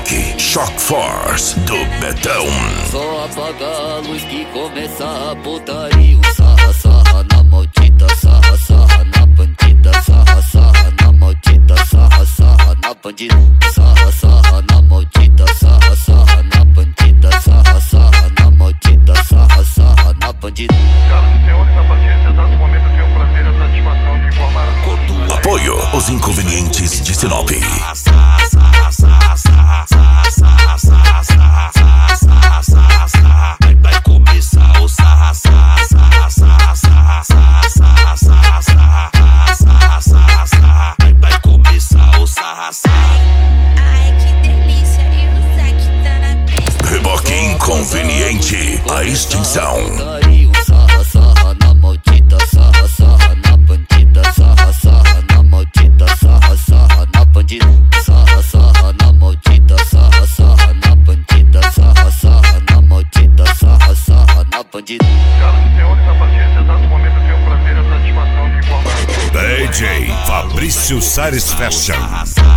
Black, Shock Force do Betão. Só apaga a luz que começa a putaria. Sarra, sarra na maldita, sarra, sarra na bandida. Sarra, sarra na maldita, sarra, sarra na bandida. Sarra, sarra na maldita, sarra, sarra na bandida. Sarra, sarra na maldita, sarra, sarra na bandida. Senhoras e senhores, a partir desse exato momento eu tenho o prazer e a satisfação de informar a todos. Apoio os inconvenientes de Sinop. Vai começar o sarra, sarra, sarra, sarra, sarra, sarra, sarra, sarra, sarra, sarra. Vai começar o sarra, sarra. Ai, que delícia, e o Zac tá na pista. Reboque inconveniente, a extinção. Sarra, sarra na maldita, sarra, sarra na bandida. Sarra, sarra na maldita, sarra, sarra na bandida. Sarra, sarra na maldita, sarra, sarra na bandida. Sarra, sarra na maldita, sarra, sarra na bandida. Senhoras e senhores, a partir desse exato momento eu tenho o prazer e a satisfação de informar a todos. DJ Fabrício Satisfaction.